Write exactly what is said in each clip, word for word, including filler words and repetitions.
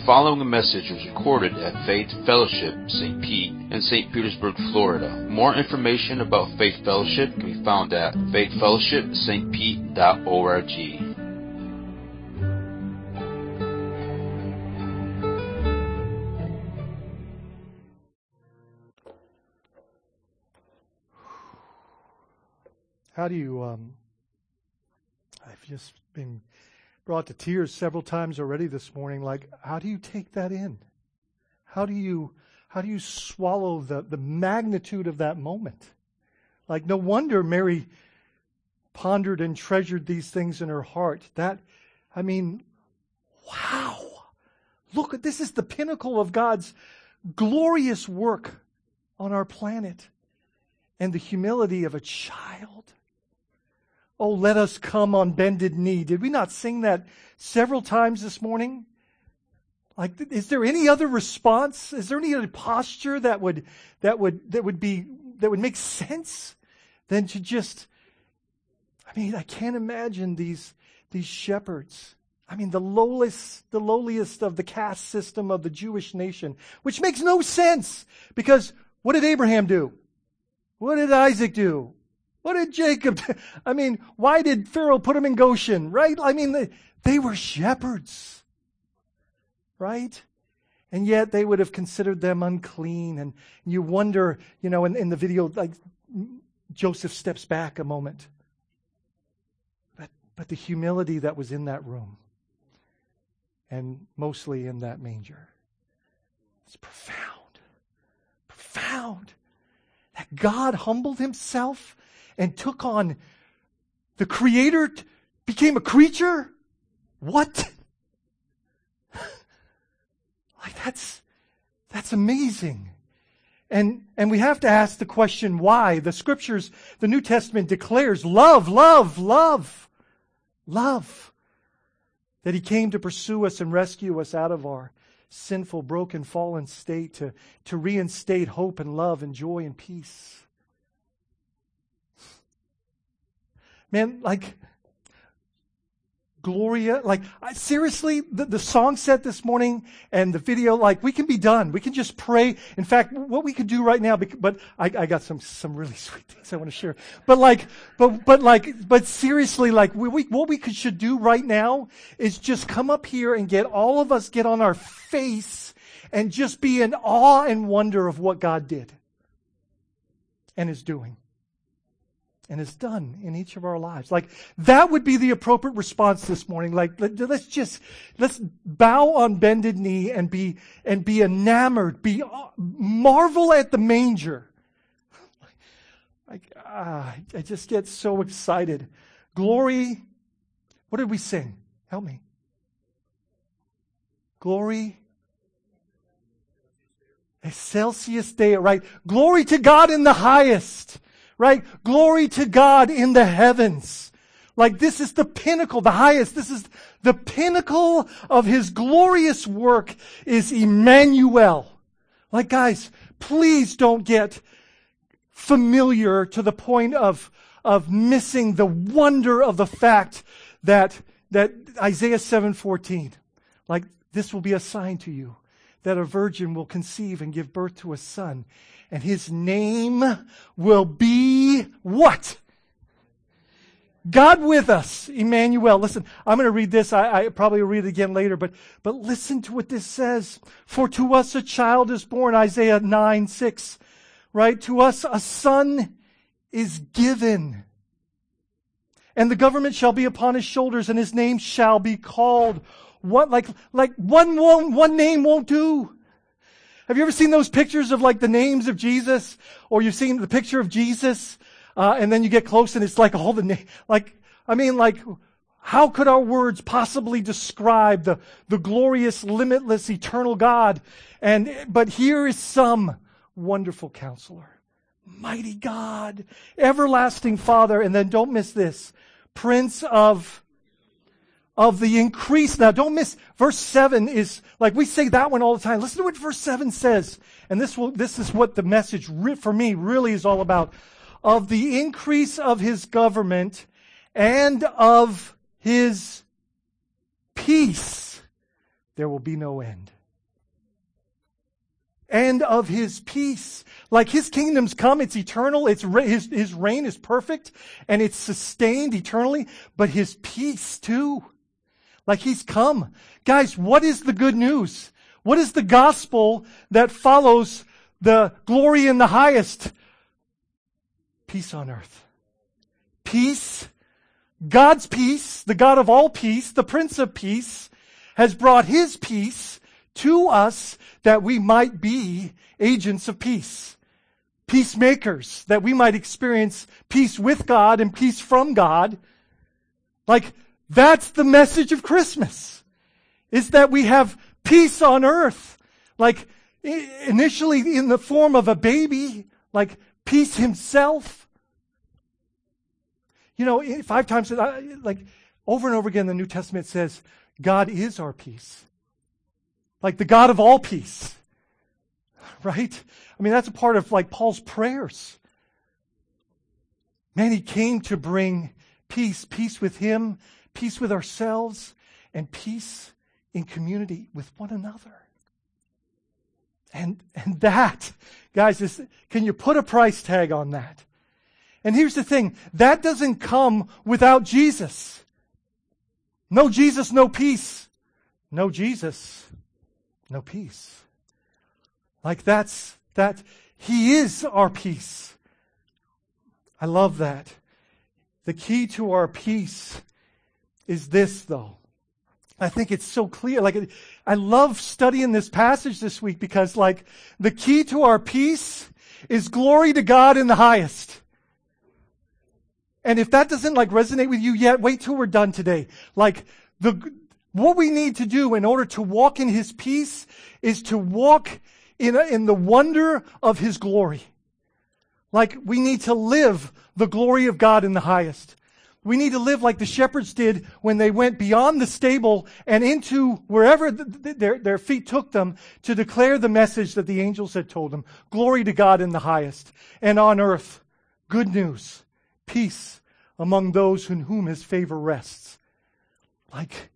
following message was recorded at Faith Fellowship Saint Pete in Saint Petersburg, Florida. More information about Faith Fellowship can be found at faith fellowship st pete dot org. How do you, um, I've just been brought to tears several times already this morning. Like, how do you take that in? How do you, how do you swallow the, the magnitude of that moment? Like, no wonder Mary pondered and treasured these things in her heart. That, I mean, wow. Look, at this is the pinnacle of God's glorious work on our planet. And the humility of a child. Oh, let us come on bended knee. Did we not sing that several times this morning? Like, is there any other response? Is there any other posture that would that would that would be that would make sense than to just? I mean, I can't imagine these these shepherds. I mean, the lowest the lowliest of the caste system of the Jewish nation, which makes no sense because what did Abraham do? What did Isaac do? What did Jacob do? I mean, why did Pharaoh put them in Goshen, right? I mean, they, they were shepherds, right? And yet they would have considered them unclean. And you wonder, you know, in, in the video, like Joseph steps back a moment. But, but the humility that was in that room, and mostly in that manger, it's profound, profound. That God humbled himself and took on the Creator, t- became a creature? What? Like that's, that's amazing. And, and we have to ask the question why. The Scriptures, the New Testament declares love, love, love, love. That He came to pursue us and rescue us out of our sinful, broken, fallen state, to, to reinstate hope and love and joy and peace. Man, like, Gloria, like, I, seriously, the, the song set this morning and the video, like, we can be done. We can just pray. In fact, what we could do right now, but I, I got some, some really sweet things I want to share. But like, but, but like, but seriously, like, we, we, what we could, should do right now is just come up here and get all of us get on our face and just be in awe and wonder of what God did and is doing. And is done in each of our lives. Like, that would be the appropriate response this morning. Like, let, let's just, let's bow on bended knee and be, and be enamored, be, marvel at the manger. Like, ah, I just get so excited. Glory, what did we sing? Help me. Glory, Excelsius Deo, right? Glory to God in the highest. Right? Glory to God in the heavens. Like, this is the pinnacle, the highest. This is the pinnacle of His glorious work is Emmanuel. Like, guys, please don't get familiar to the point of, of missing the wonder of the fact that, that Isaiah seven fourteen, like, this will be a sign to you that a virgin will conceive and give birth to a son. And His name will be what? God with us, Emmanuel. Listen, I'm going to read this. I, I probably will read it again later, but, but listen to what this says. For to us a child is born, Isaiah nine six, right? To us a son is given. And the government shall be upon His shoulders, and His name shall be called. What, like, like one won't, one name won't do. Have you ever seen those pictures of like the names of Jesus? Or you've seen the picture of Jesus, uh, and then you get close and it's like all the name. Like, I mean, like, how could our words possibly describe the, the glorious, limitless, eternal God? And, but here is some wonderful Counselor, mighty God, everlasting Father, and then don't miss this, Prince of Of the increase. Now don't miss, verse seven is, like we say that one all the time. Listen to what verse seven says. And this will, this is what the message re- for me really is all about. Of the increase of His government and of His peace, there will be no end. and of His peace. Like His kingdom's come, it's eternal, it's His, His reign is perfect, and it's sustained eternally, but His peace too. Like He's come. Guys, what is the good news? What is the gospel that follows the glory in the highest? Peace on earth. Peace. God's peace, the God of all peace, the Prince of Peace, has brought His peace to us that we might be agents of peace. Peacemakers, that we might experience peace with God and peace from God. Like, that's the message of Christmas. Is that we have peace on earth. Like, initially in the form of a baby, like peace Himself. You know, five times, like, over and over again, the New Testament says, God is our peace. Like the God of all peace. Right? I mean, that's a part of, like, Paul's prayers. Man, he came to bring peace. Peace with Him, peace with ourselves, and peace in community with one another. And, and that, guys, is, can you put a price tag on that? And here's the thing, that doesn't come without Jesus. No Jesus, no peace. No Jesus, no peace. Like that's, that, He is our peace. I love that. The key to our peace is this, though. I think it's so clear. Like, I love studying this passage this week because, like, the key to our peace is glory to God in the highest. And if that doesn't like resonate with you yet, wait till we're done today. Like the, what we need to do in order to walk in His peace is to walk in, a, in the wonder of His glory. Like we need to live the glory of God in the highest. We need to live like the shepherds did when they went beyond the stable and into wherever the, the, their, their feet took them to declare the message that the angels had told them. Glory to God in the highest. And on earth, good news. Peace among those in whom His favor rests. Like,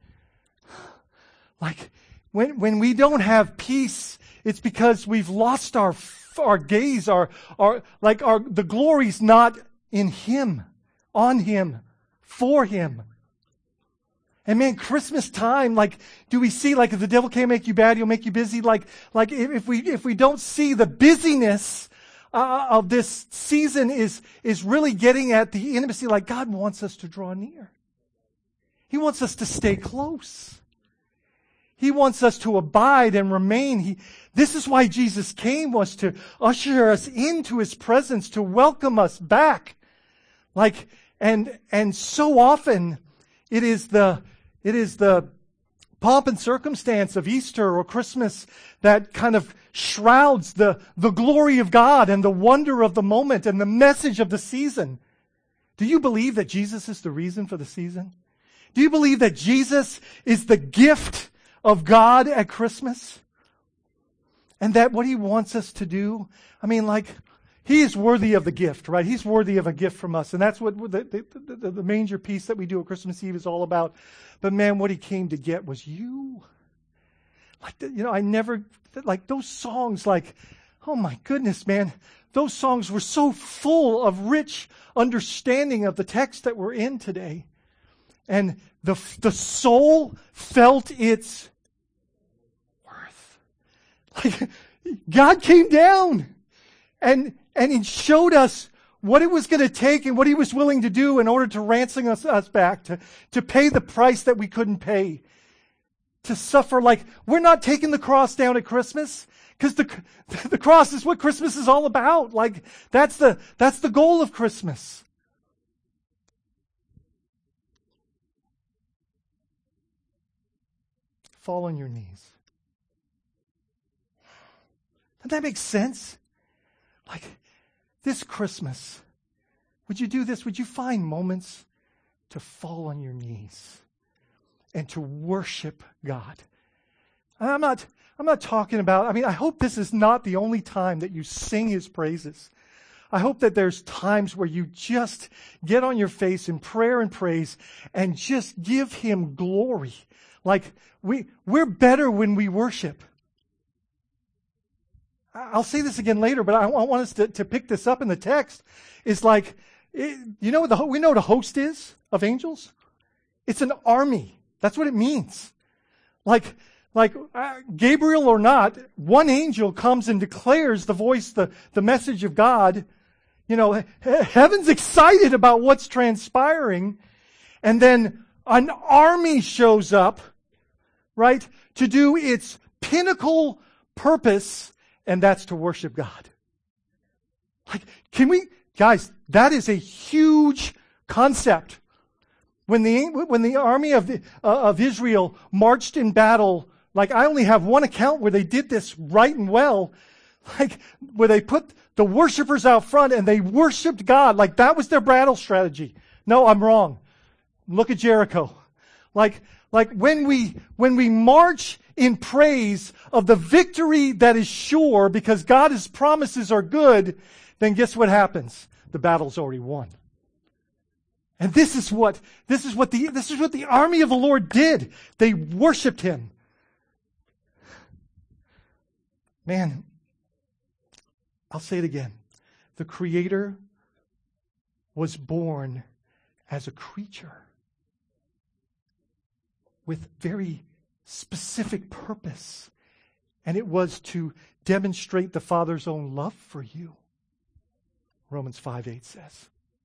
like when when we don't have peace, it's because we've lost our our gaze, our our like our the glory's not in Him, on Him, for Him. And man, Christmas time, like, do we see like if the devil can't make you bad, he'll make you busy? Like, like if we if we don't see the busyness Uh, of this season is, is really getting at the intimacy, like God wants us to draw near. He wants us to stay close. He wants us to abide and remain. He, this is why Jesus came, was to usher us into His presence, to welcome us back. Like, and, and so often it is the, it is the pomp and circumstance of Easter or Christmas that kind of shrouds the, the glory of God and the wonder of the moment and the message of the season. Do you believe that Jesus is the reason for the season? Do you believe that Jesus is the gift of God at Christmas? And that what He wants us to do, I mean, like, He is worthy of the gift, right? He's worthy of a gift from us. And that's what the, the, the, the manger piece that we do at Christmas Eve is all about. But man, what He came to get was you. Like, you know, I never, like those songs, like, oh my goodness, man. Those songs were so full of rich understanding of the text that we're in today. And the, the soul felt its worth. Like, God came down and, and He showed us what it was going to take and what He was willing to do in order to ransom us, us back, to, to pay the price that we couldn't pay. To suffer. Like, we're not taking the cross down at Christmas because the the cross is what Christmas is all about. Like, that's the that's the goal of Christmas. Fall on your knees. Doesn't that make sense? Like, this Christmas, would you do this? Would you find moments to fall on your knees and to worship God? And I'm not, I'm not talking about, I mean, I hope this is not the only time that you sing His praises. I hope that there's times where you just get on your face in prayer and praise and just give Him glory. Like, we, we're better when we worship. I'll say this again later, but I want us to, to pick this up in the text. It's like, it, you know, the, we know what a host is of angels? It's an army. That's what it means. Like, like uh, Gabriel or not, one angel comes and declares the voice, the, the message of God. You know, he, heaven's excited about what's transpiring. And then an army shows up, right, to do its pinnacle purpose, and that's to worship God. Like, can we, guys, that is a huge concept. When the, when the army of, the, uh, of Israel marched in battle, like I only have one account where they did this right and well, like where they put the worshipers out front and they worshiped God, like that was their battle strategy. No, I'm wrong. Look at Jericho. Like, like when we, when we march in praise of the victory that is sure because God's promises are good, then guess what happens? The battle's already won. And this is what, this is what the, this is what the army of the Lord did. They worshiped Him. Man, I'll say it again. The Creator was born as a creature with very specific purpose. And it was to demonstrate the Father's own love for you. Romans five eight says.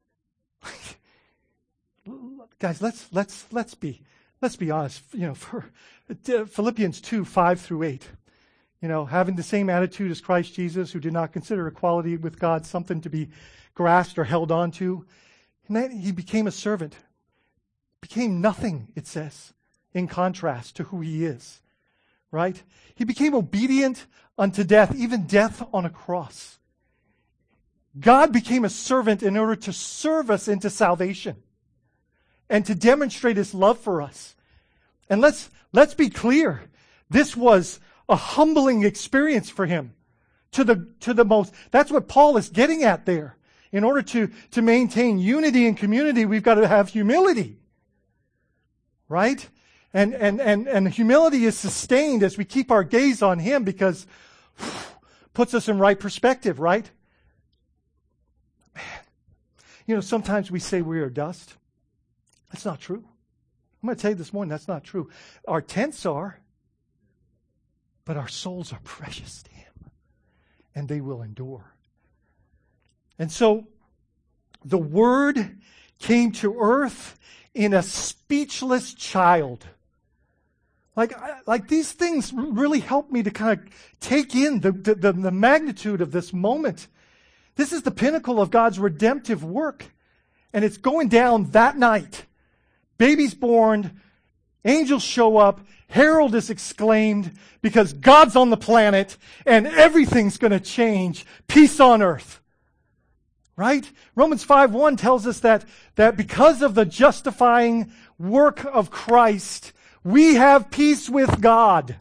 Guys, let's let's let's be let's be honest. You know, for Philippians two five through eight. You know, having the same attitude as Christ Jesus, who did not consider equality with God something to be grasped or held on to, and then he became a servant, became nothing. It says, in contrast to who he is, right? He became obedient unto death, even death on a cross. God became a servant in order to serve us into salvation and to demonstrate His love for us. And let's, let's be clear. This was a humbling experience for Him to the, to the most. That's what Paul is getting at there. In order to, to maintain unity and community, we've got to have humility. Right? And, and, and, and humility is sustained as we keep our gaze on Him because whew, puts us in right perspective, right? Man. You know, sometimes we say we are dust. That's not true. I'm going to tell you this morning, that's not true. Our tents are, but our souls are precious to Him, and they will endure. And so, the Word came to earth in a speechless child. Like, like these things really help me to kind of take in the, the, the magnitude of this moment. This is the pinnacle of God's redemptive work, and it's going down that night. Baby's born, angels show up, herald is exclaimed because God's on the planet and everything's going to change. Peace on earth. Right? Romans five one tells us that, that because of the justifying work of Christ, we have peace with God.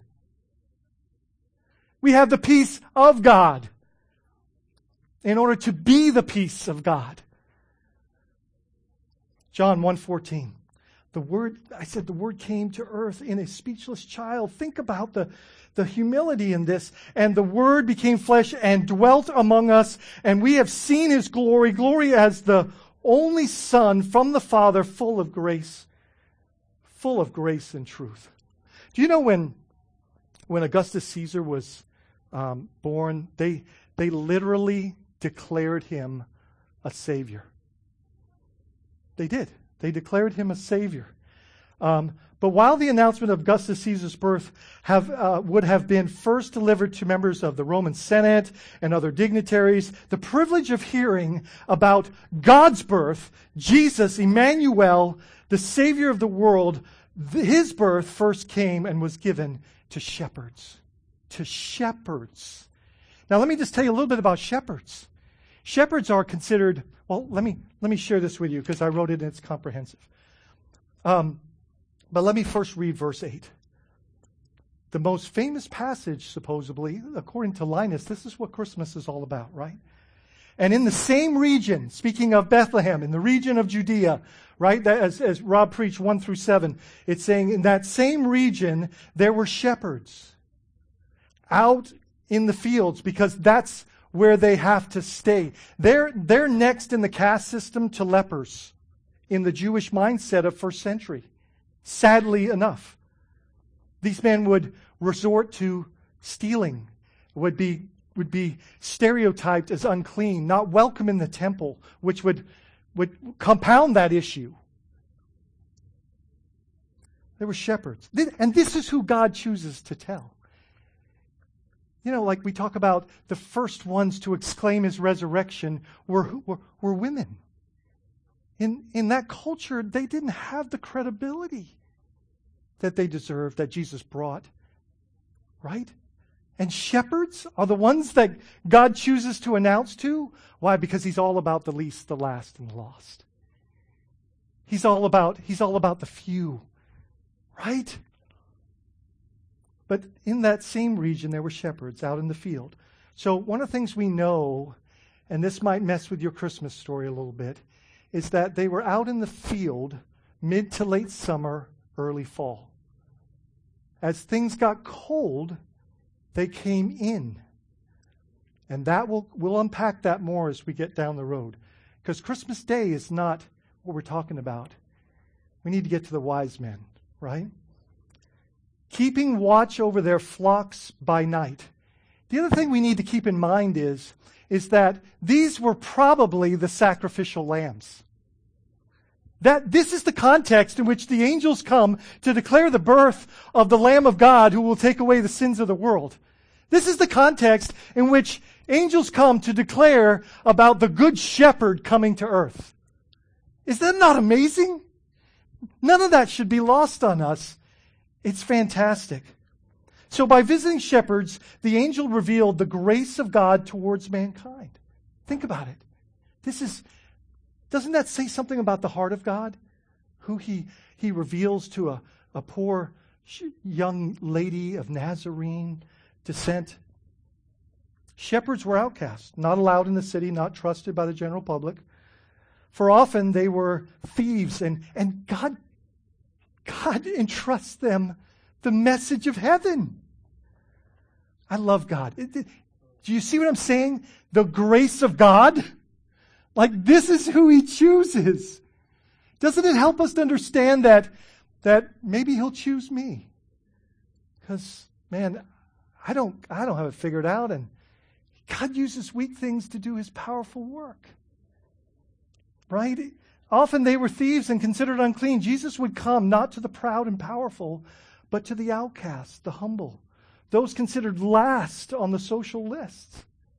We have the peace of God in order to be the peace of God. John one fourteen. The Word, I said the Word came to earth in a speechless child. Think about the, the humility in this. And the Word became flesh and dwelt among us, and we have seen His glory, glory as the only Son from the Father, full of grace, full of grace and truth. Do you know when, when Augustus Caesar was um, born, they, they literally declared him a Savior. They did. They declared him a Savior. Um, but while the announcement of Augustus Caesar's birth have, uh, would have been first delivered to members of the Roman Senate and other dignitaries, the privilege of hearing about God's birth, Jesus, Emmanuel, the Savior of the world, th- His birth first came and was given to shepherds. To shepherds. Now let me just tell you a little bit about shepherds. Shepherds are considered, well, let me let me share this with you because I wrote it and it's comprehensive. Um, but let me first read verse eight. The most famous passage, supposedly, according to Linus, this is what Christmas is all about, right? And in the same region, speaking of Bethlehem, in the region of Judea, right, that, as, as Rob preached one through seven, it's saying in that same region there were shepherds out in the fields because that's where they have to stay. They're, they're next in the caste system to lepers in the Jewish mindset of first century. Sadly enough, these men would resort to stealing, would be, would be stereotyped as unclean, not welcome in the temple, which would, would compound that issue. They were shepherds. And this is who God chooses to tell. You know, like we talk about the first ones to exclaim his resurrection were, were, were women. In, in that culture, they didn't have the credibility that they deserved, that Jesus brought. Right? And shepherds are the ones that God chooses to announce to. Why? Because he's all about the least, the last, and the lost. He's all about, he's all about the few. Right? But in that same region, there were shepherds out in the field. So one of the things we know, and this might mess with your Christmas story a little bit, is that they were out in the field mid to late summer, early fall. As things got cold, they came in. And that will we'll unpack that more as we get down the road. Because Christmas Day is not what we're talking about. We need to get to the wise men, right? Keeping watch over their flocks by night. The other thing we need to keep in mind is, is that these were probably the sacrificial lambs. That this is the context in which the angels come to declare the birth of the Lamb of God who will take away the sins of the world. This is the context in which angels come to declare about the good shepherd coming to earth. Is that not amazing? None of that should be lost on us. It's fantastic. So by visiting shepherds, the angel revealed the grace of God towards mankind. Think about it. This is, doesn't that say something about the heart of God? Who he, he reveals to a, a poor young lady of Nazarene descent. Shepherds were outcasts, not allowed in the city, not trusted by the general public. For often they were thieves, and, and God God entrusts them the message of heaven. I love God. It, it, do you see what I'm saying? The grace of God? Like this is who he chooses. Doesn't it help us to understand that, that maybe he'll choose me? Because, man, I don't, I don't have it figured out, and God uses weak things to do his powerful work. Right? Often they were thieves and considered unclean. Jesus would come not to the proud and powerful, but to the outcast, the humble, those considered last on the social list.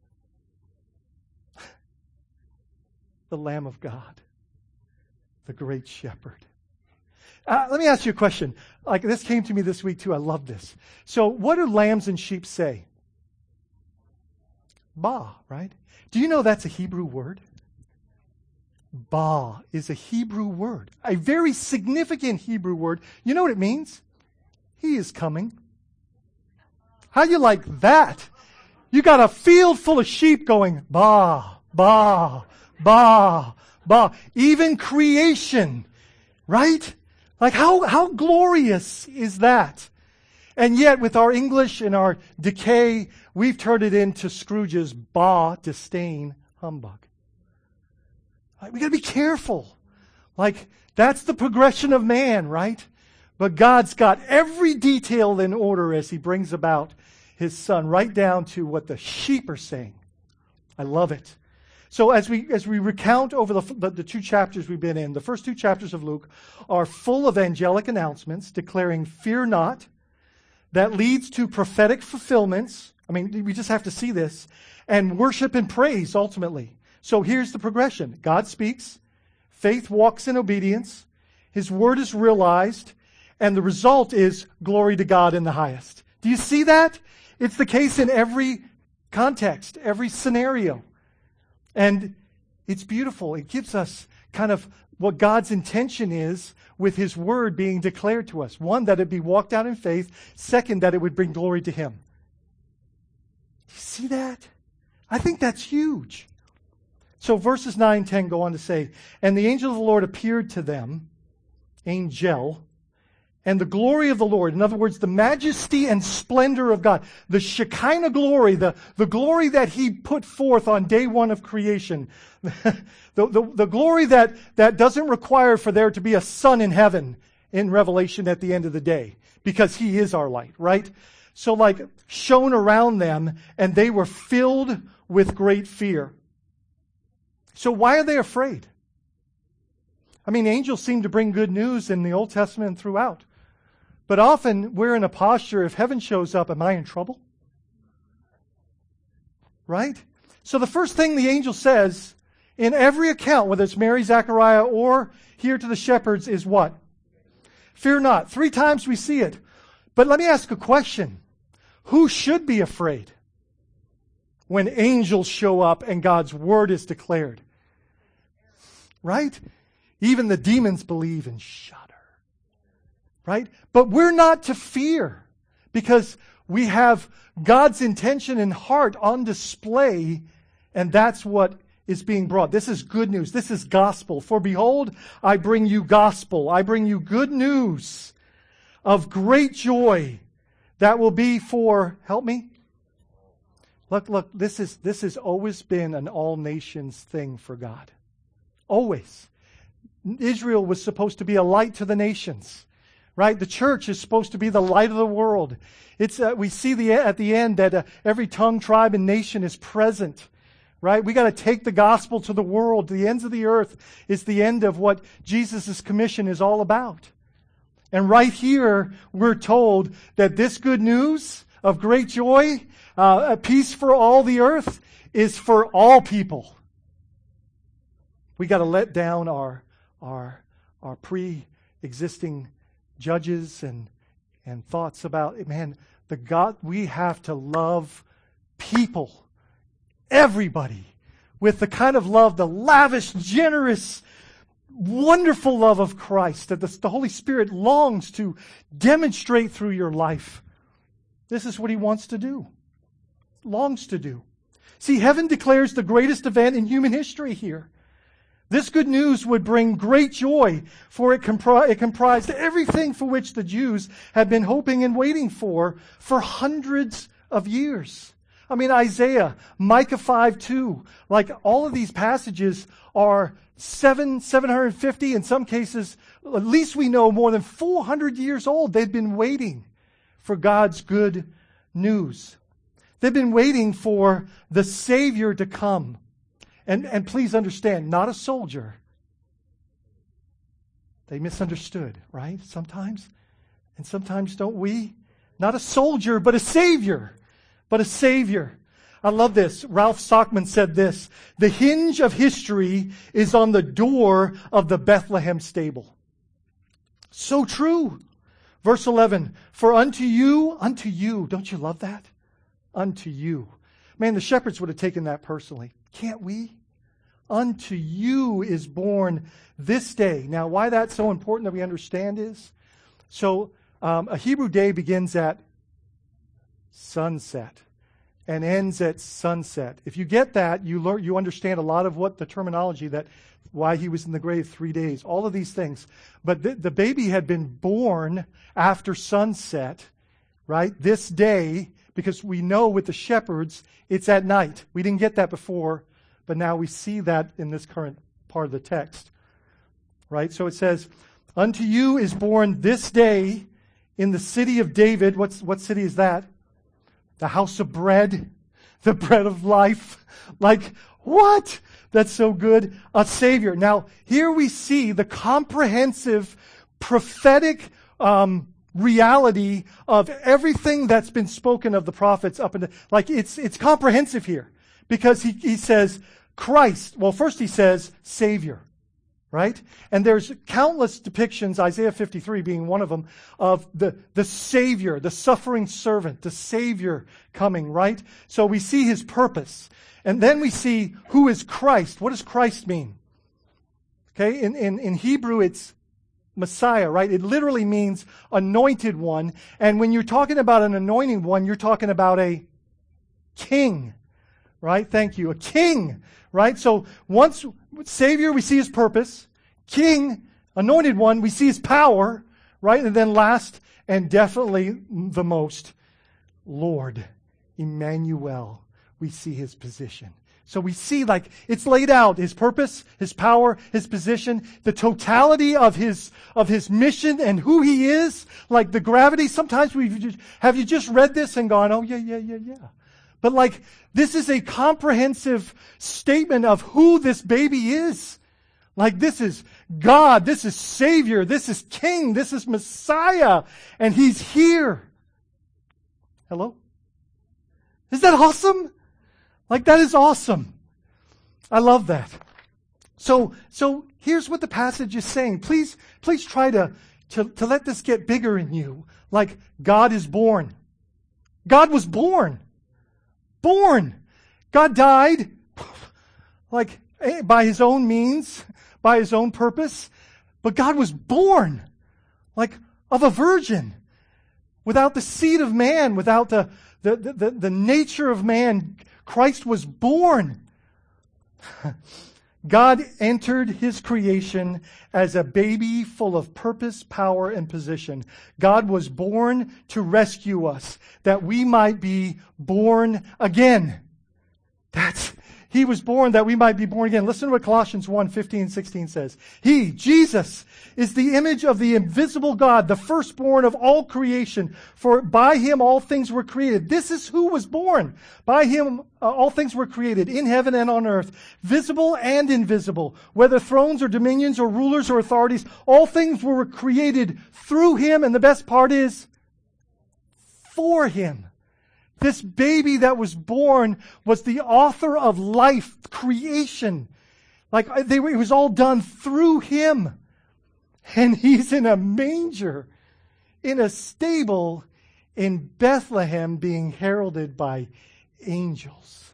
The Lamb of God, the great shepherd. Uh, let me ask you a question. Like this came to me this week too. I love this. So what do lambs and sheep say? Ba, right? Do you know that's a Hebrew word? Ba is a Hebrew word, a very significant Hebrew word. You know what it means? He is coming. How you like that? You got a field full of sheep going, ba, ba, ba, ba. Even creation, right? Like how, how glorious is that? And yet with our English and our decay, we've turned it into Scrooge's ba, disdain, humbug. Like, we got to be careful. Like, that's the progression of man, right? But God's got every detail in order as he brings about his son, right down to what the sheep are saying. I love it. So as we as we recount over the, the, the two chapters we've been in, the first two chapters of Luke are full of angelic announcements declaring, fear not. That leads to prophetic fulfillments. I mean, we just have to see this. And worship and praise, ultimately. So here's the progression. God speaks. Faith walks in obedience. His word is realized. And the result is glory to God in the highest. Do you see that? It's the case in every context, every scenario. And it's beautiful. It gives us kind of what God's intention is with his word being declared to us. One, that it be walked out in faith. Second, that it would bring glory to him. Do you see that? I think that's huge. So verses nine and ten go on to say, and the angel of the Lord appeared to them, angel, and the glory of the Lord. In other words, the majesty and splendor of God. The Shekinah glory, the, the glory that He put forth on day one of creation. the, the, the glory that, that doesn't require for there to be a sun in heaven in Revelation at the end of the day. Because He is our light, right? So like shone around them, and they were filled with great fear. So why are they afraid? I mean, angels seem to bring good news in the Old Testament and throughout. But often we're in a posture, if heaven shows up, am I in trouble? Right? So the first thing the angel says in every account, whether it's Mary, Zechariah, or here to the shepherds, is what? Fear not. Three times we see it. But let me ask a question. Who should be afraid when angels show up and God's word is declared? Right? Even the demons believe and shudder. Right? But we're not to fear because we have God's intention and heart on display, and that's what is being brought. This is good news. This is gospel. For behold, I bring you gospel. I bring you good news of great joy that will be for, help me? Look, look, this is this has always been an all nations thing for God. Always. Israel was supposed to be a light to the nations. Right? The church is supposed to be the light of the world. It's uh, we see the at the end that uh, every tongue, tribe, and nation is present. Right? We got to take the gospel to the world. The ends of the earth is the end of what Jesus' commission is all about. And right here, we're told that this good news of great joy, uh, a peace for all the earth, is for all people. We got to let down our our our pre-existing judges and and thoughts about, man, the God, we have to love people, everybody, with the kind of love, the lavish, generous, wonderful love of Christ that the, the Holy Spirit longs to demonstrate through your life. This is what He wants to do, longs to do. See, heaven declares the greatest event in human history here. This good news would bring great joy, for it, compri- it comprised everything for which the Jews had been hoping and waiting for for hundreds of years. I mean, Isaiah, Micah five two, like all of these passages are seven, seven hundred fifty, in some cases, at least we know more than four hundred years old. They've been waiting for God's good news. They've been waiting for the Savior to come. And, and please understand, not a soldier. They misunderstood, right? Sometimes. And sometimes don't we? Not a soldier, but a Savior. But a Savior. I love this. Ralph Stockman said this. The hinge of history is on the door of the Bethlehem stable. So true. Verse eleven. For unto you, unto you. Don't you love that? Unto you. Man, the shepherds would have taken that personally. Can't we? Unto you is born this day. Now, why that's so important that we understand is, so um, a Hebrew day begins at sunset and ends at sunset. If you get that, you learn, you understand a lot of what the terminology that why He was in the grave three days, all of these things. But the, the baby had been born after sunset, right? This day, because we know with the shepherds, it's at night. We didn't get that before, but now we see that in this current part of the text. Right? So it says, unto you is born this day in the city of David. What's, what city is that? The house of bread. The bread of life. Like, what? That's so good. A Savior. Now, here we see the comprehensive prophetic um, reality of everything that's been spoken of the prophets up into, like it's it's comprehensive here. Because he, he says Christ. Well, first he says Savior. Right? And there's countless depictions, Isaiah fifty-three being one of them, of the, the Savior, the suffering servant, the Savior coming, right? So we see His purpose. And then we see who is Christ. What does Christ mean? Okay, in, in, in Hebrew it's Messiah, right? It literally means anointed one. And when you're talking about an anointing one, you're talking about a king, right? Thank you. A king, right? So once Savior, we see His purpose. King, anointed one, we see His power, right? And then last and definitely the most, Lord, Emmanuel, we see his position. So we see like it's laid out, his purpose, his power, his position, the totality of his, of his mission and who he is, like the gravity. Sometimes we just, have you just read this and gone, oh yeah, yeah, yeah, yeah. But like, this is a comprehensive statement of who this baby is. Like this is God, this is Savior, this is King, this is Messiah, and he's here. Hello? Is that awesome? Like that is awesome. I love that. So, so here's what the passage is saying. Please, please try to, to, to let this get bigger in you. Like God is born. God was born. Born. God died. Like by his own means, by his own purpose. But God was born. Like of a virgin. Without the seed of man, without the, the, the, the, the nature of man, Christ was born. God entered his creation as a baby full of purpose, power, and position. God was born to rescue us, that we might be born again. That's, he was born that we might be born again. Listen to what Colossians one, fifteen and sixteen says. He, Jesus, is the image of the invisible God, the firstborn of all creation. For by him all things were created. This is who was born. By him uh, all things were created, in heaven and on earth, visible and invisible. Whether thrones or dominions or rulers or authorities, all things were created through him. And the best part is, for him. This baby that was born was the author of life, creation. Like they were, it was all done through him. And he's in a manger, in a stable in Bethlehem, being heralded by angels.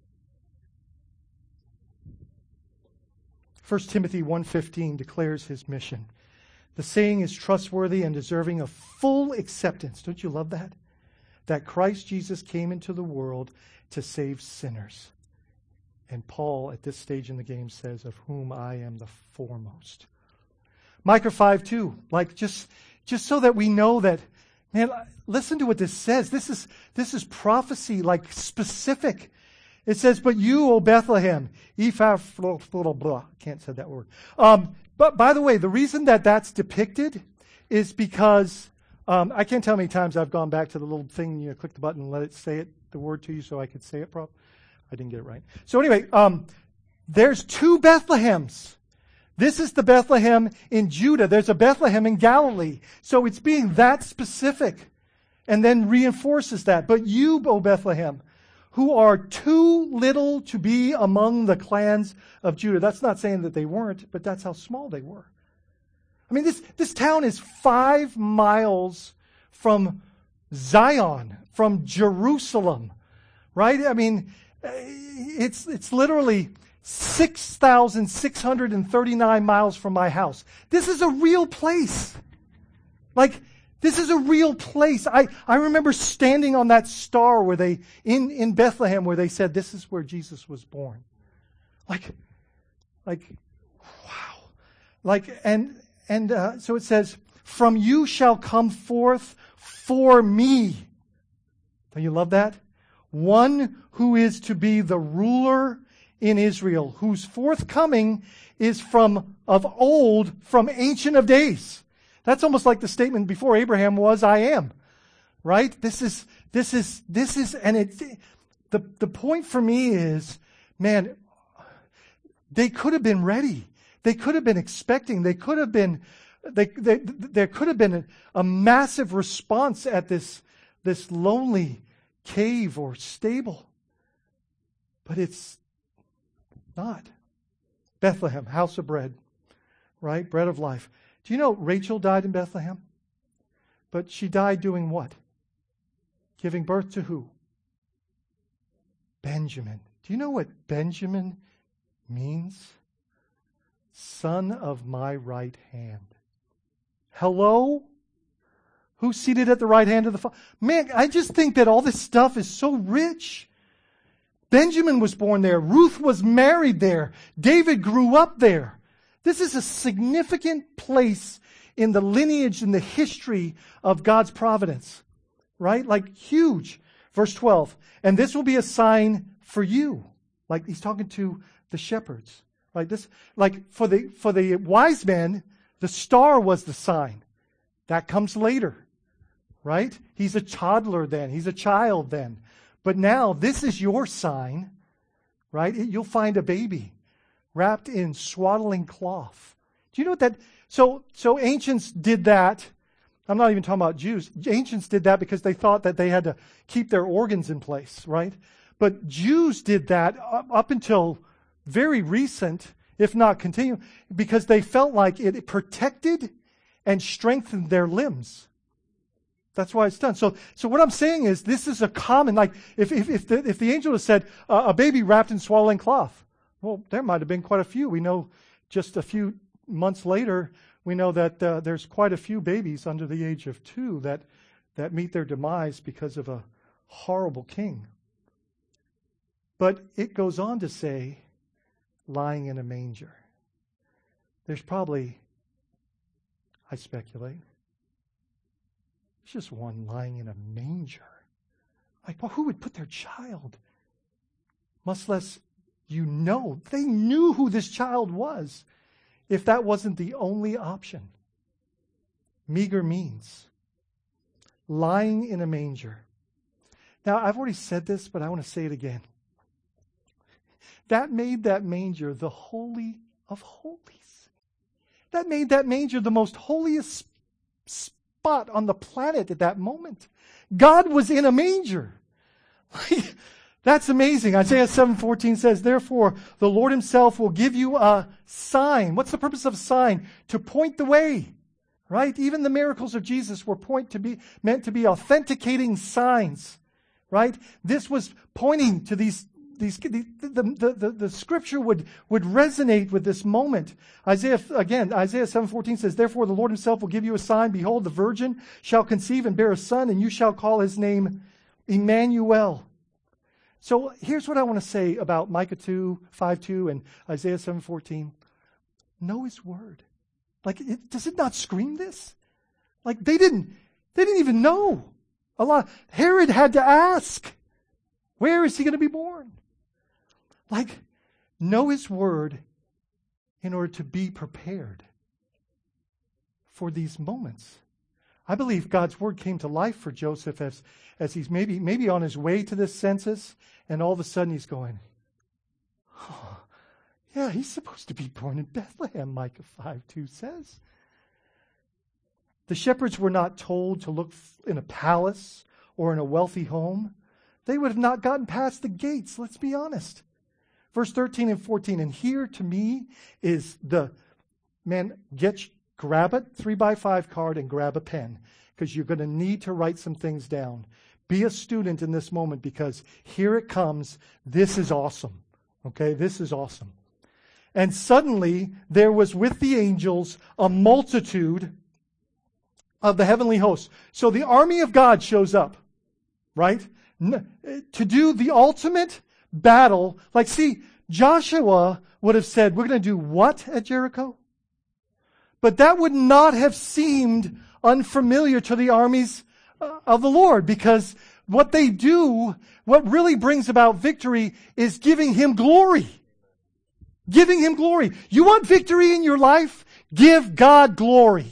First Timothy one fifteen declares his mission. The saying is trustworthy and deserving of full acceptance. Don't you love that? That Christ Jesus came into the world to save sinners. And Paul, at this stage in the game, says, of whom I am the foremost. Micah five two, like just, just so that we know that, man, listen to what this says. This is, this is prophecy, like specific. It says, but you, O Bethlehem, Ephah, blah, blah, blah. Can't say that word. Um, but by the way, the reason that that's depicted is because Um, I can't tell how many times I've gone back to the little thing, you know, click the button and let it say it, the word to you so I could say it properly. I didn't get it right. So anyway, um, there's two Bethlehems. This is the Bethlehem in Judah. There's a Bethlehem in Galilee. So it's being that specific and then reinforces that. But you, O Bethlehem, who are too little to be among the clans of Judah. That's not saying that they weren't, but that's how small they were. I mean, this, this town is five miles from Zion, from Jerusalem, right? I mean, it's, it's literally six thousand six hundred thirty-nine miles from my house. This is a real place. Like, this is a real place. I, I remember standing on that star where they, in, in Bethlehem, where they said, this is where Jesus was born. Like, like, wow. Like, and, And uh, so it says, from you shall come forth for me. Don't you love that? One who is to be the ruler in Israel, whose forthcoming is from of old, from ancient of days. That's almost like the statement before Abraham was, I am. Right? This is, this is, this is, and it, the, the point for me is, man, they could have been ready. They could have been expecting. They could have been, they, they, there could have been a, a massive response at this, this lonely cave or stable. But it's not. Bethlehem, house of bread, right? Bread of life. Do you know Rachel died in Bethlehem? But she died doing what? Giving birth to who? Benjamin. Do you know what Benjamin means? Son of my right hand. Hello? Who's seated at the right hand of the Father? Man, I just think that all this stuff is so rich. Benjamin was born there. Ruth was married there. David grew up there. This is a significant place in the lineage and the history of God's providence. Right? Like huge. Verse twelve. And this will be a sign for you. Like he's talking to the shepherds. Like this, like for the for the wise men, the star was the sign. That comes later. Right? He's a toddler then. He's a child then. But now this is your sign. Right? You'll find a baby wrapped in swaddling cloth. Do you know what that so so ancients did that. I'm not even talking about Jews. Ancients did that because they thought that they had to keep their organs in place, right? But Jews did that up until very recent, if not continue, because they felt like it protected and strengthened their limbs. That's why it's done. So, so what I'm saying is, this is a common, like, if if if the, if the angel had said uh, a baby wrapped in swaddling cloth, well, there might have been quite a few. We know just a few months later, we know that uh, there's quite a few babies under the age of two that that meet their demise because of a horrible king. But it goes on to say, lying in a manger. There's probably, I speculate, there's just one lying in a manger. Like, well, who would put their child? Much less you know. They knew who this child was. If that wasn't the only option. Meager means lying in a manger. Now, I've already said this, but I want to say it again. That made that manger the holy of holies. That made that manger the most holiest spot on the planet at that moment. God was in a manger. That's amazing. Isaiah seven fourteen says, therefore, the Lord himself will give you a sign. What's the purpose of a sign? To point the way. Right? Even the miracles of Jesus were point to be meant to be authenticating signs. Right? This was pointing to these these the the, the, the, the scripture would, would resonate with this moment. Isaiah again, Isaiah seven fourteen says, therefore the Lord himself will give you a sign. Behold, the virgin shall conceive and bear a son, and you shall call his name Emmanuel. So here's what I want to say about Micah two, five two and Isaiah seven fourteen. Know his word. Like, it, does it not scream this? Like, they didn't, they didn't even know. A lot. Herod had to ask, where is he going to be born? Like, know his word in order to be prepared for these moments. I believe God's word came to life for Joseph as, as he's maybe, maybe on his way to this census, and all of a sudden he's going, oh, yeah, he's supposed to be born in Bethlehem, Micah five two says. The shepherds were not told to look in a palace or in a wealthy home. They would have not gotten past the gates, let's be honest. Verse thirteen and fourteen, and here to me is the, man, get grab a three by five card and grab a pen, because you're going to need to write some things down. Be a student in this moment, because here it comes. This is awesome. Okay, this is awesome. And suddenly there was with the angels a multitude of the heavenly hosts. So the army of God shows up, right? To do the ultimate battle. Like, see, Joshua would have said, we're going to do what at Jericho? But that would not have seemed unfamiliar to the armies of the Lord, because what they do, what really brings about victory, is giving him glory. Giving him glory. You want victory in your life? Give God glory.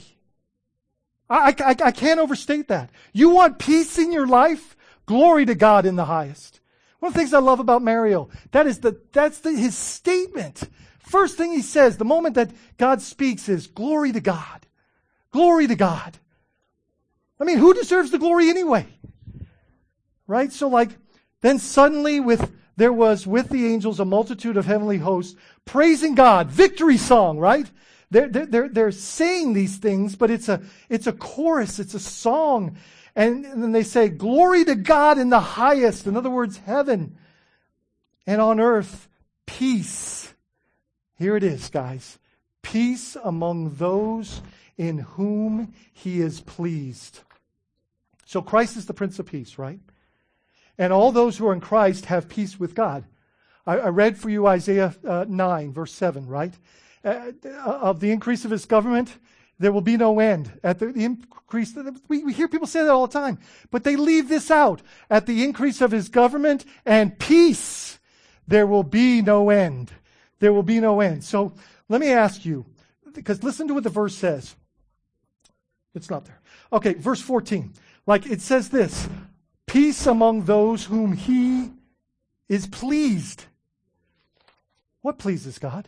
I, I, I can't overstate that. You want peace in your life? Glory to God in the highest. One of the things I love about Mario, that is the, that's the, his statement. First thing he says, the moment that God speaks, is glory to God. Glory to God. I mean, who deserves the glory anyway? Right? So like, then suddenly with, there was with the angels a multitude of heavenly hosts praising God. Victory song, right? They're, they're, they're, they're saying these things, but it's a, it's a chorus, it's a song. And, and then they say, glory to God in the highest. In other words, heaven. And on earth, peace. Here it is, guys. Peace among those in whom he is pleased. So Christ is the Prince of Peace, right? And all those who are in Christ have peace with God. I, I read for you Isaiah uh, nine, verse seven, right? Uh, of the increase of his government, there will be no end. At the, the increase, we, we hear people say that all the time, but they leave this out. At the increase of his government and peace, there will be no end. There will be no end. So let me ask you, because listen to what the verse says. It's not there. Okay, verse fourteen. Like it says this, peace among those whom he is pleased. What pleases God?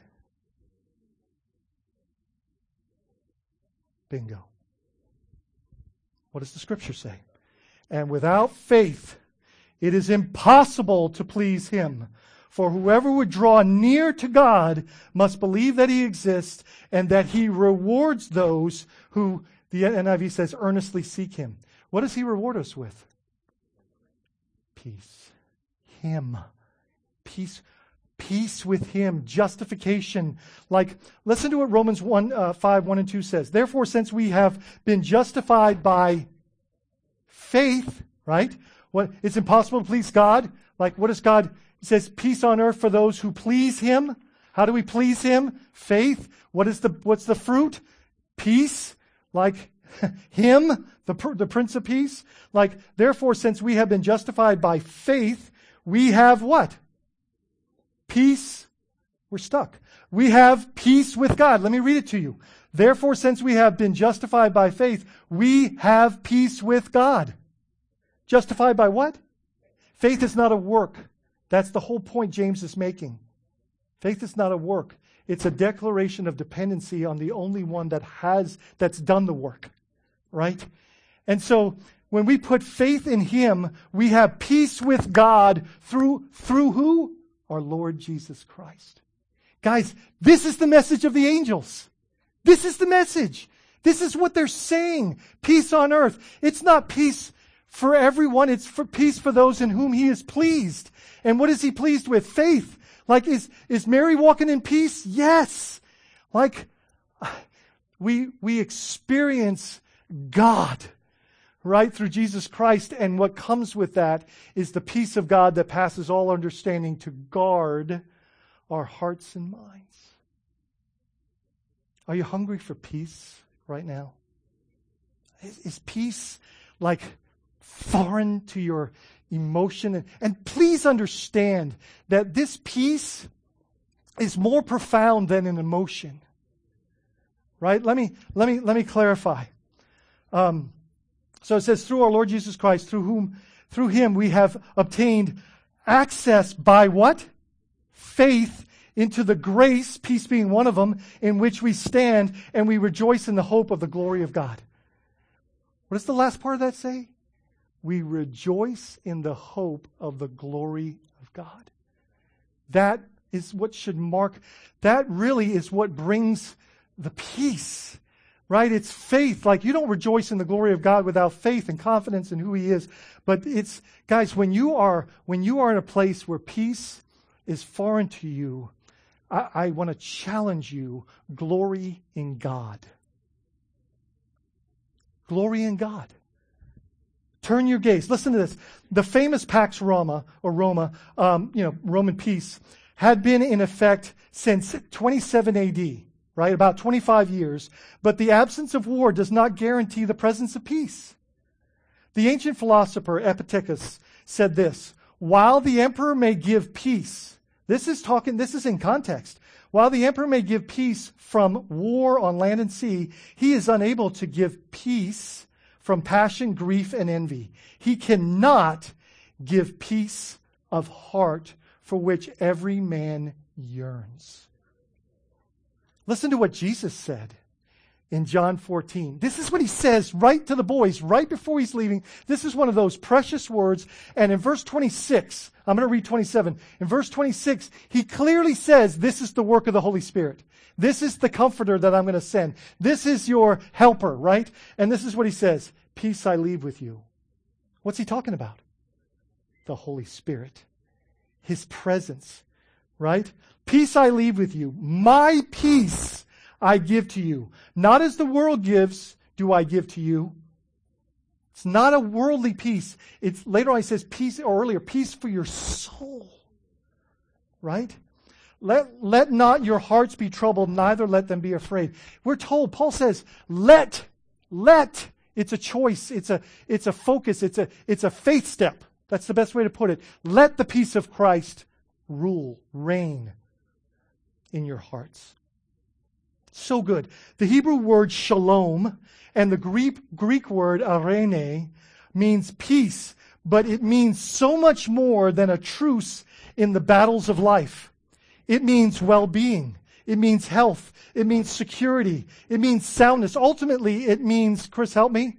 Bingo. What does the scripture say? And without faith, it is impossible to please him. For whoever would draw near to God must believe that he exists and that he rewards those who, the N I V says, earnestly seek him. What does he reward us with? Peace. Him. Peace. Peace with him. Justification. Like, listen to what Romans one, uh, five, one and two says. Therefore, since we have been justified by faith, right? What, it's impossible to please God. Like, what does God... It says peace on earth for those who please him. How do we please him? Faith. What is the, what's the fruit? Peace. Like him, the, the Prince of Peace. Like, therefore, since we have been justified by faith, we have what? Peace. We're stuck. We have peace with God. Let me read it to you. Therefore, since we have been justified by faith, we have peace with God. Justified by what? Faith is not a work. That's the whole point James is making. Faith is not a work. It's a declaration of dependency on the only one that has, that's done the work. Right? And so, when we put faith in him, we have peace with God through, through who? Our Lord Jesus Christ. Guys, this is the message of the angels. This is the message. This is what they're saying. Peace on earth. It's not peace for everyone. It's for peace for those in whom he is pleased. And what is he pleased with? Faith. Like, is, is Mary walking in peace? Yes. Like, we, we experience God, right, through Jesus Christ. And what comes with that is the peace of God that passes all understanding to guard our hearts and minds. Are you hungry for peace right now? Is, is peace like foreign to your emotion? And, and please understand that this peace is more profound than an emotion. Right? Let me let me let me clarify. Um, so it says, through our Lord Jesus Christ, through whom through him we have obtained access by what? Faith into the grace, peace being one of them, in which we stand, and we rejoice in the hope of the glory of God. What does the last part of that say? We rejoice in the hope of the glory of God. That is what should mark, that really is what brings the peace, right? It's faith. Like, you don't rejoice in the glory of God without faith and confidence in who he is. But it's, guys, when you are, when you are in a place where peace is foreign to you, I, I want to challenge you, glory in God. Glory in God. Turn your gaze. Listen to this. The famous Pax Roma, or Roma, um, you know, Roman peace, had been in effect since twenty-seven A D, right? About twenty-five years. But the absence of war does not guarantee the presence of peace. The ancient philosopher Epictetus said this: while the emperor may give peace, this is talking, this is in context. While the emperor may give peace from war on land and sea, he is unable to give peace from passion, grief, and envy. He cannot give peace of heart for which every man yearns. Listen to what Jesus said in John fourteen. This is what he says right to the boys, right before he's leaving. This is one of those precious words. And in verse twenty-six, I'm going to read twenty-seven. In verse twenty-six, he clearly says, this is the work of the Holy Spirit. This is the comforter that I'm going to send. This is your helper, right? And this is what he says: peace I leave with you. What's he talking about? The Holy Spirit. His presence, right? Peace I leave with you. My peace I give to you. Not as the world gives, do I give to you. It's not a worldly peace. It's later on he says peace, or earlier, peace for your soul. Right? Let, let not your hearts be troubled, neither let them be afraid. We're told, Paul says, let, let. It's a choice. It's a, it's a focus. It's a, it's a faith step. That's the best way to put it. Let the peace of Christ rule, reign in your hearts. So good. The Hebrew word shalom and the Greek, Greek word arene means peace, but it means so much more than a truce in the battles of life. It means well-being. It means health. It means security. It means soundness. Ultimately, it means, Chris, help me.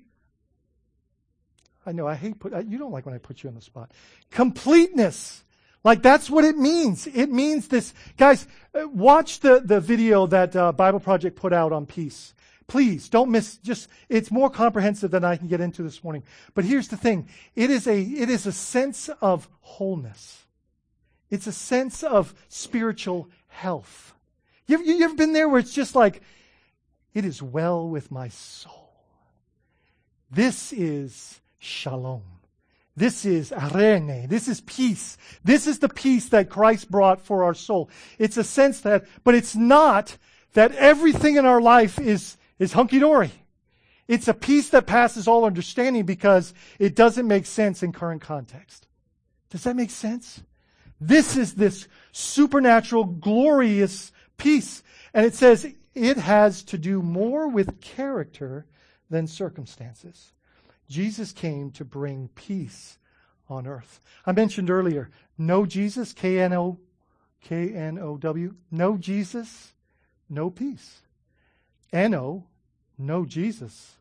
I know, I hate put, you don't like when I put you on the spot. Completeness. Like that's what it means. It means this. Guys, watch the, the video that uh, Bible Project put out on peace. Please, don't miss, just, it's more comprehensive than I can get into this morning. But here's the thing. It is a, it is a sense of wholeness. It's a sense of spiritual health. You, you, you ever been there where it's just like, it is well with my soul. This is shalom. This is arene. This is peace. This is the peace that Christ brought for our soul. It's a sense that, but it's not that everything in our life is, is hunky-dory. It's a peace that passes all understanding because it doesn't make sense in current context. Does that make sense? This is this supernatural, glorious peace. And it says it has to do more with character than circumstances. Jesus came to bring peace on earth. I mentioned earlier, no Jesus, K N O, K N O W, no Jesus, no peace. N O, no Jesus,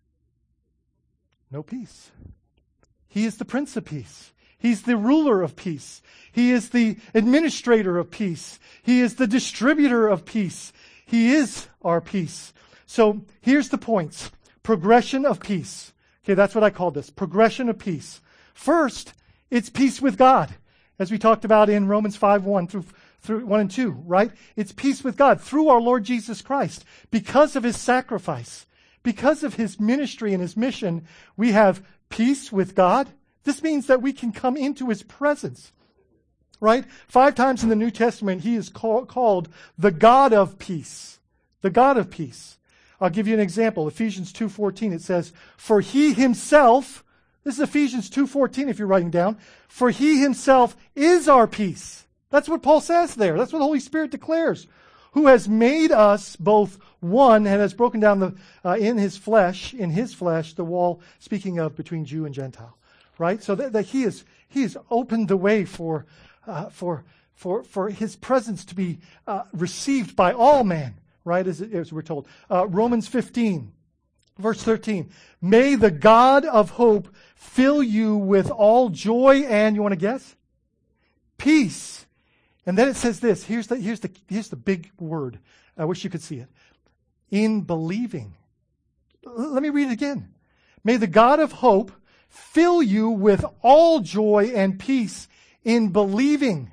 no peace. He is the Prince of Peace. He's the ruler of peace. He is the administrator of peace. He is the distributor of peace. He is our peace. So here's the points. Progression of peace. Okay, that's what I call this. Progression of peace. First, it's peace with God, as we talked about in Romans five, one through, through one and two, right? It's peace with God through our Lord Jesus Christ. Because of his sacrifice, because of his ministry and his mission, we have peace with God. This means that we can come into his presence, right? Five times in the New Testament, he is call, called the God of peace. The God of peace. I'll give you an example. Ephesians two fourteen, it says, for he himself, this is Ephesians two fourteen if you're writing down, for he himself is our peace. That's what Paul says there. That's what the Holy Spirit declares. Who has made us both one and has broken down the uh, in his flesh, in his flesh, the wall, speaking of between Jew and Gentile. Right? So that, that he is he has opened the way for uh, for for for his presence to be uh, received by all men. Right? As, as we're told. Uh, Romans fifteen, verse thirteen. May the God of hope fill you with all joy and, you want to guess? Peace. And then it says this. Here's the here's the here's the big word. I wish you could see it. In believing. L- let me read it again. May the God of hope fill you with all joy and peace in believing.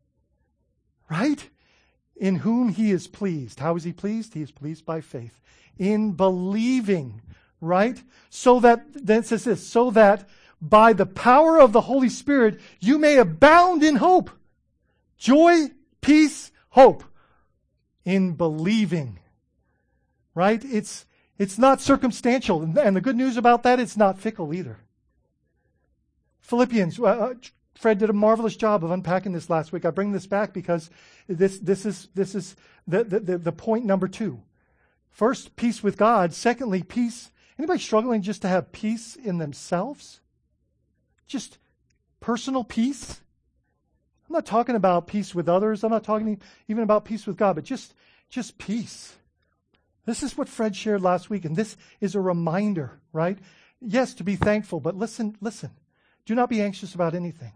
Right? In whom he is pleased. How is he pleased? He is pleased by faith. In believing. Right? So that, then it says this, so that by the power of the Holy Spirit you may abound in hope. Joy, peace, hope. In believing. Right? It's, it's not circumstantial. And the good news about that, it's not fickle either. Philippians, uh, Fred did a marvelous job of unpacking this last week. I bring this back because this this is this is the, the, the point number two. First, peace with God. Secondly, peace. Anybody struggling just to have peace in themselves? Just personal peace? I'm not talking about peace with others. I'm not talking even about peace with God, but just, just peace. This is what Fred shared last week, and this is a reminder, right? Yes, to be thankful, but listen, listen. Do not be anxious about anything.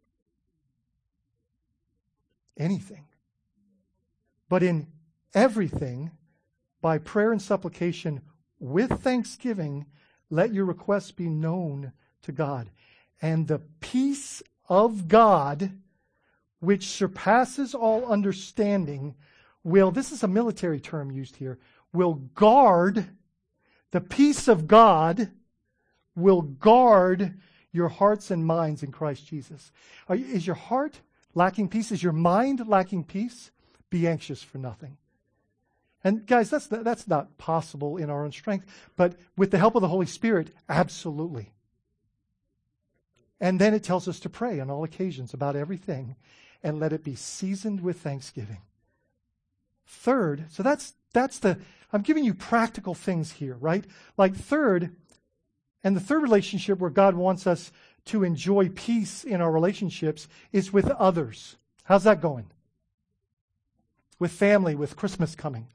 Anything. But in everything, by prayer and supplication, with thanksgiving, let your requests be known to God. And the peace of God, which surpasses all understanding, will, this is a military term used here, will guard, the peace of God will guard your hearts and minds in Christ Jesus. Are, is your heart lacking peace? Is your mind lacking peace? Be anxious for nothing. And guys, that's not, that's not possible in our own strength, but with the help of the Holy Spirit, absolutely. And then it tells us to pray on all occasions about everything, and let it be seasoned with thanksgiving. Third, so that's that's the, I'm giving you practical things here, right? Like third, and the third relationship where God wants us to enjoy peace in our relationships is with others. How's that going? With family, with Christmas coming.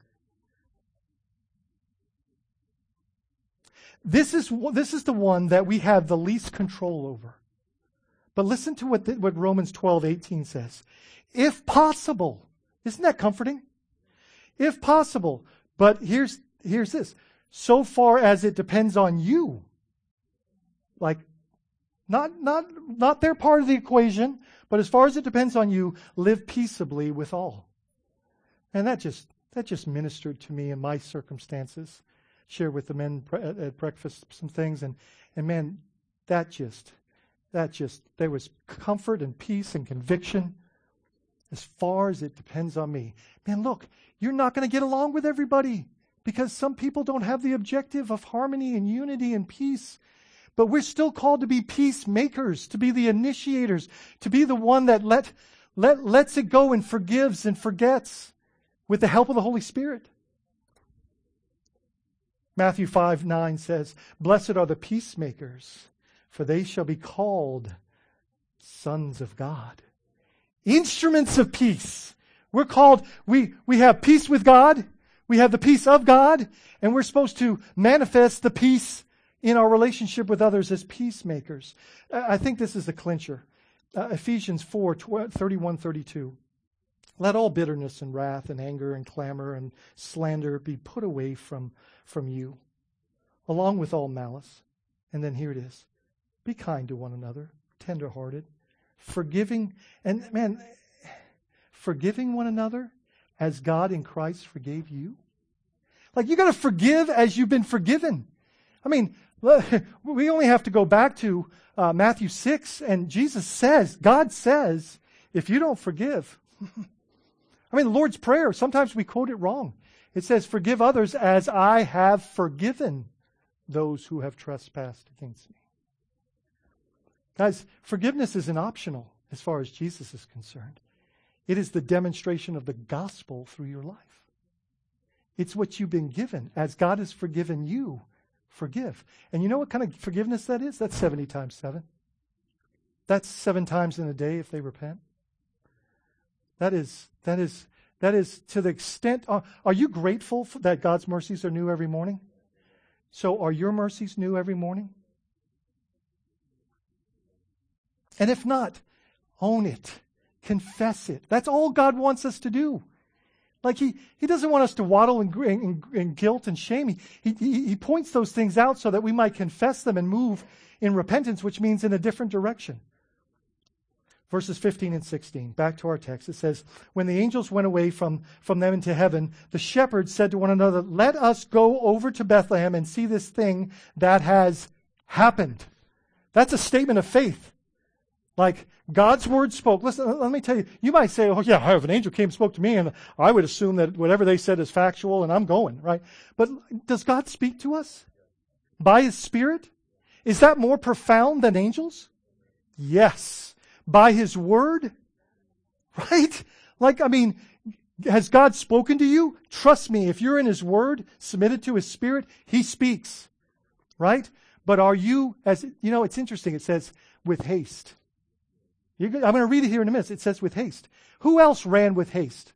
This is, this is the one that we have the least control over. But listen to what, the, what Romans twelve eighteen says. If possible, isn't that comforting? If possible, but here's, here's this. So far as it depends on you. Like, not, not, not their part of the equation, but as far as it depends on you, live peaceably with all. And that just, that just ministered to me in my circumstances. Shared with the men at breakfast some things, and, and man, that just, that just, there was comfort and peace and conviction as far as it depends on me. Man, look, you're not going to get along with everybody because some people don't have the objective of harmony and unity and peace. But we're still called to be peacemakers, to be the initiators, to be the one that let, let, lets it go and forgives and forgets with the help of the Holy Spirit. Matthew five nine says, "Blessed are the peacemakers, for they shall be called sons of God." Instruments of peace. We're called, we, we have peace with God, we have the peace of God, and we're supposed to manifest the peace in our relationship with others as peacemakers. I think this is the clincher. Uh, Ephesians four thirty-one thirty-two. "Let all bitterness and wrath and anger and clamor and slander be put away from, from you, along with all malice." And then here it is. "Be kind to one another, tenderhearted, forgiving," and man, forgiving one another as God in Christ forgave you. Like, you got to forgive as you've been forgiven. I mean, we only have to go back to uh, Matthew six, and Jesus says, God says, if you don't forgive, I mean, the Lord's Prayer, sometimes we quote it wrong. It says, "Forgive others as I have forgiven those who have trespassed against me." Guys, forgiveness isn't optional as far as Jesus is concerned. It is the demonstration of the gospel through your life. It's what you've been given. As God has forgiven you, forgive. And you know what kind of forgiveness that is? That's seventy times seven. That's seven times in a day if they repent. That is, that is, that is to the extent. Uh, are you grateful for that God's mercies are new every morning? So are your mercies new every morning? And if not, own it. Confess it. That's all God wants us to do. Like he, he doesn't want us to waddle in, in, in guilt and shame. He, he, he points those things out so that we might confess them and move in repentance, which means in a different direction. Verses fifteen and sixteen, back to our text. It says, "When the angels went away from, from them into heaven, the shepherds said to one another, 'Let us go over to Bethlehem and see this thing that has happened.'" That's a statement of faith. Like, God's word spoke. Listen, let me tell you, you might say, "Oh yeah, if an angel came and spoke to me, and I would assume that whatever they said is factual and I'm going," right? But does God speak to us by His Spirit? Is that more profound than angels? Yes. By His word? Right? Like, I mean, has God spoken to you? Trust me, if you're in His word, submitted to His Spirit, He speaks. Right? But are you, as you know, it's interesting. It says, with haste. You're, I'm going to read it here in a minute. It says with haste. Who else ran with haste?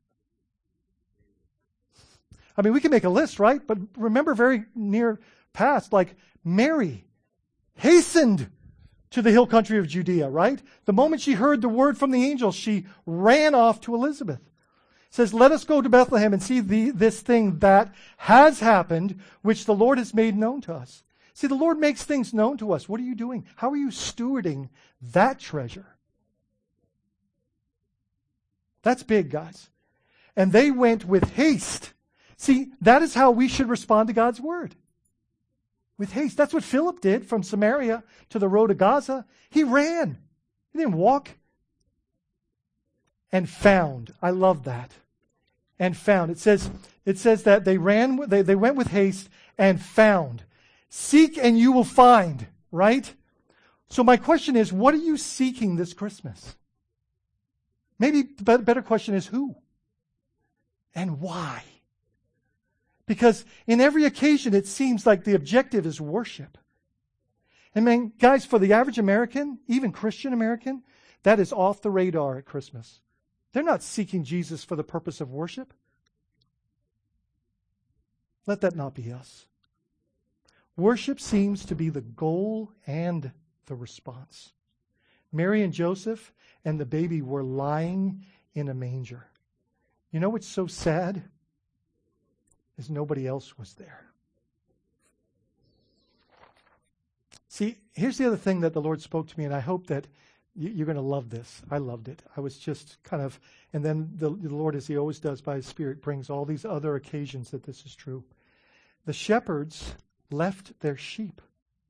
I mean, we can make a list, right? But remember very near past, like Mary hastened to the hill country of Judea, right? The moment she heard the word from the angel, she ran off to Elizabeth. It says, "Let us go to Bethlehem and see the, this thing that has happened, which the Lord has made known to us." See, the Lord makes things known to us. What are you doing? How are you stewarding that treasure? That's big, guys. "And they went with haste." See, that is how we should respond to God's word. With haste. That's what Philip did from Samaria to the road to Gaza. He ran. He didn't walk. "And found." I love that. and found. It says, it says that they ran, they, they went with haste and found. Seek and you will find, right? So my question is, what are you seeking this Christmas? Maybe the better question is who? And why? Because in every occasion, it seems like the objective is worship. And man, guys, for the average American, even Christian American, that is off the radar at Christmas. They're not seeking Jesus for the purpose of worship. Let that not be us. Worship seems to be the goal and the response. Mary and Joseph and the baby were lying in a manger. You know what's so sad? Is nobody else was there. See, here's the other thing that the Lord spoke to me, and I hope that you're going to love this. I loved it. I was just kind of, and then the, the Lord, as He always does by His Spirit, brings all these other occasions that this is true. The shepherds left their sheep.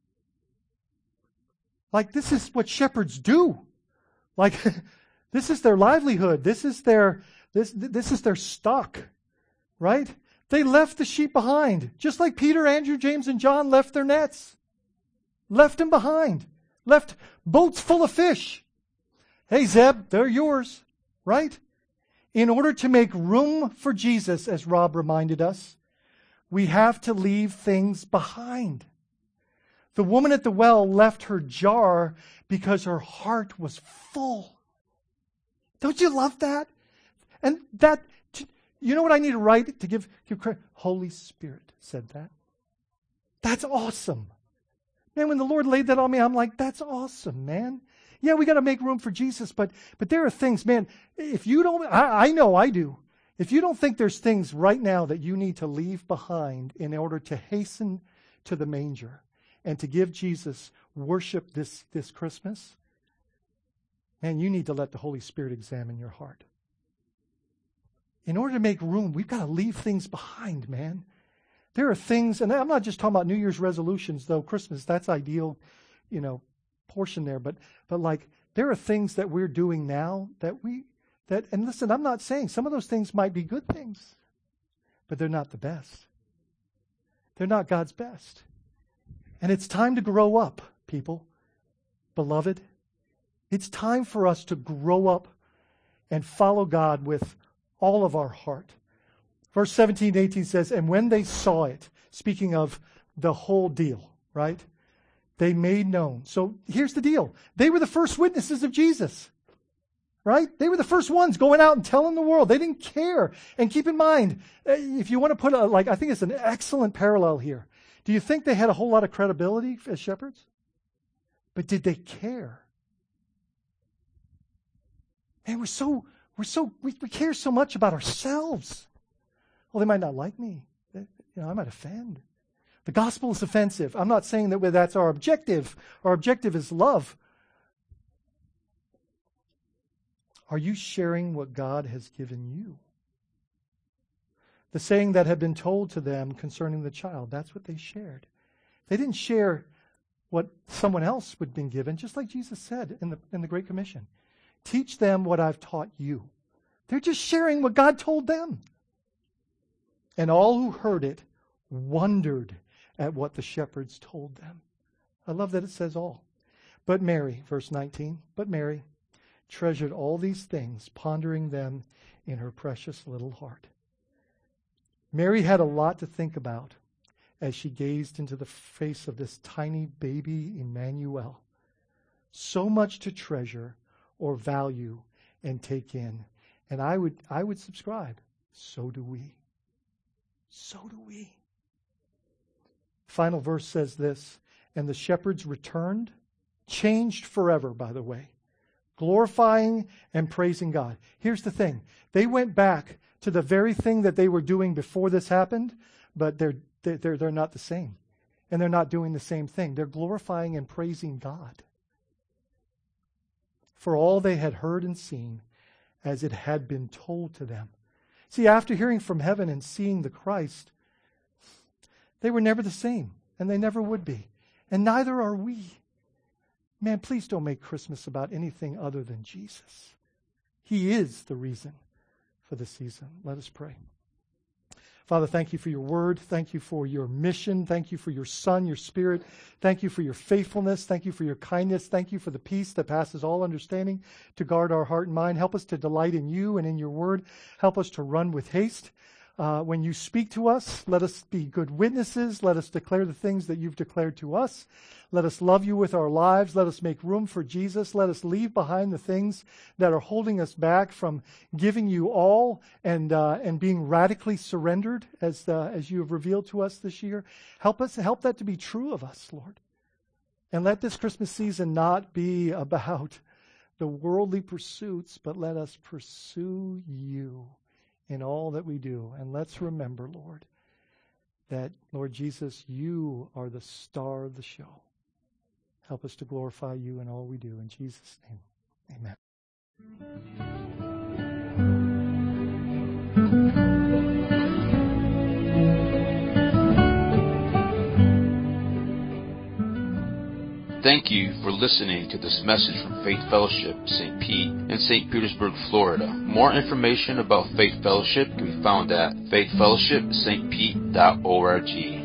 Like, this is what shepherds do. Like, this is their livelihood. This is their, this, this is their stock, right? They left the sheep behind, just like Peter, Andrew, James, and John left their nets. Left them behind. Left boats full of fish. Hey, Zeb, they're yours, right? In order to make room for Jesus, as Rob reminded us, we have to leave things behind. The woman at the well left her jar because her heart was full. Don't you love that? And that, you know what I need to write to give, give credit? Holy Spirit said that. That's awesome. Man, when the Lord laid that on me, I'm like, that's awesome, man. Yeah, we got to make room for Jesus, but but there are things, man, if you don't, I, I know I do. If you don't think there's things right now that you need to leave behind in order to hasten to the manger and to give Jesus worship this, this Christmas, man, you need to let the Holy Spirit examine your heart. In order to make room, we've got to leave things behind, man. There are things, and I'm not just talking about New Year's resolutions, though Christmas, that's ideal, you know, portion there. But but like there are things that we're doing now that we that and listen, I'm not saying some of those things might be good things, but they're not the best. They're not God's best. And it's time to grow up, people. Beloved, it's time for us to grow up and follow God with all of our heart. Verse seventeen to eighteen says, and when they saw it, speaking of the whole deal, right? They made known. So here's the deal. They were the first witnesses of Jesus, right? They were the first ones going out and telling the world. They didn't care. And keep in mind, if you want to put a, like, I think it's an excellent parallel here. Do you think they had a whole lot of credibility as shepherds? But did they care? Man, we're so, we're so, we, we care so much about ourselves. Well, they might not like me. You know, I might offend. The gospel is offensive. I'm not saying that that's our objective. Our objective is love. Are you sharing what God has given you? The saying that had been told to them concerning the child, that's what they shared. They didn't share what someone else would have been given, just like Jesus said in the, in the Great Commission. Teach them what I've taught you. They're just sharing what God told them. And all who heard it wondered at what the shepherds told them. I love that it says all. But Mary, verse nineteen, but Mary treasured all these things, pondering them in her precious little heart. Mary had a lot to think about as she gazed into the face of this tiny baby Emmanuel. So much to treasure or value and take in. And I would I would subscribe. So do we. So do we. Final verse says this, and the shepherds returned, changed forever, by the way, glorifying and praising God. Here's the thing. They went back to the very thing that they were doing before this happened, but they're, they're, they're not the same. And they're not doing the same thing. They're glorifying and praising God for all they had heard and seen as it had been told to them. See, after hearing from heaven and seeing the Christ, they were never the same, and they never would be. And neither are we. Man, please don't make Christmas about anything other than Jesus. He is the reason for this season. Let us pray. Father, thank you for your word. Thank you for your mission. Thank you for your Son, your Spirit. Thank you for your faithfulness. Thank you for your kindness. Thank you for the peace that passes all understanding to guard our heart and mind. Help us to delight in you and in your word. Help us to run with haste. Uh, when you speak to us, let us be good witnesses. Let us declare the things that you've declared to us. Let us love you with our lives. Let us make room for Jesus. Let us leave behind the things that are holding us back from giving you all and uh, and being radically surrendered as uh, as you have revealed to us this year. Help us, help that to be true of us, Lord. And let this Christmas season not be about the worldly pursuits, but let us pursue you in all that we do. And let's remember, Lord, that, Lord Jesus, you are the star of the show. Help us to glorify you in all we do. In Jesus' name, amen. Thank you for listening to this message from Faith Fellowship, Saint Pete in Saint Petersburg, Florida. More information about Faith Fellowship can be found at faith fellowship st pete dot org.